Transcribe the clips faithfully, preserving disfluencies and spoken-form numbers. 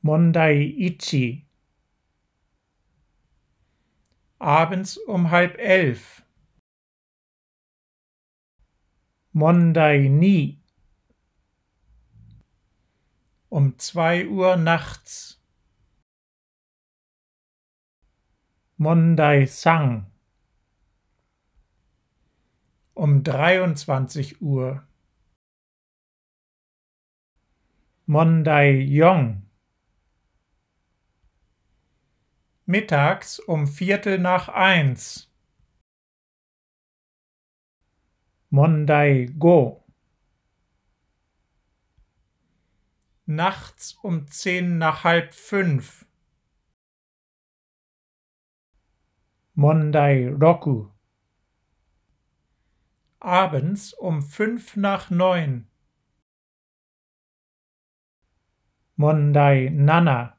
Mondai ichi. Abends um halb elf. Mondai ni. Um zwei Uhr nachts. Mondai san. Um dreiundzwanzig Uhr. Mondai yong. Mittags um Viertel nach eins. Mondai go. Nachts um zehn nach halb fünf. Mondai roku. Abends um fünf nach neun. Mondai nana.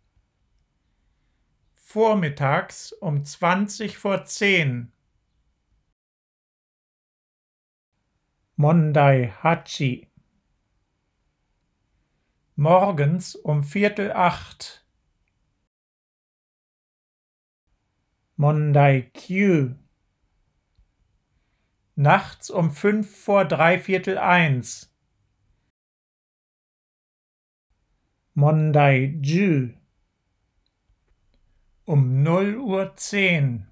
Vormittags um zwanzig vor zehn. Mondai hachi. Morgens um Viertel acht. Mondai kyu. Nachts um fünf vor dreiviertel eins. Mondai ju. Um null Uhr zehn.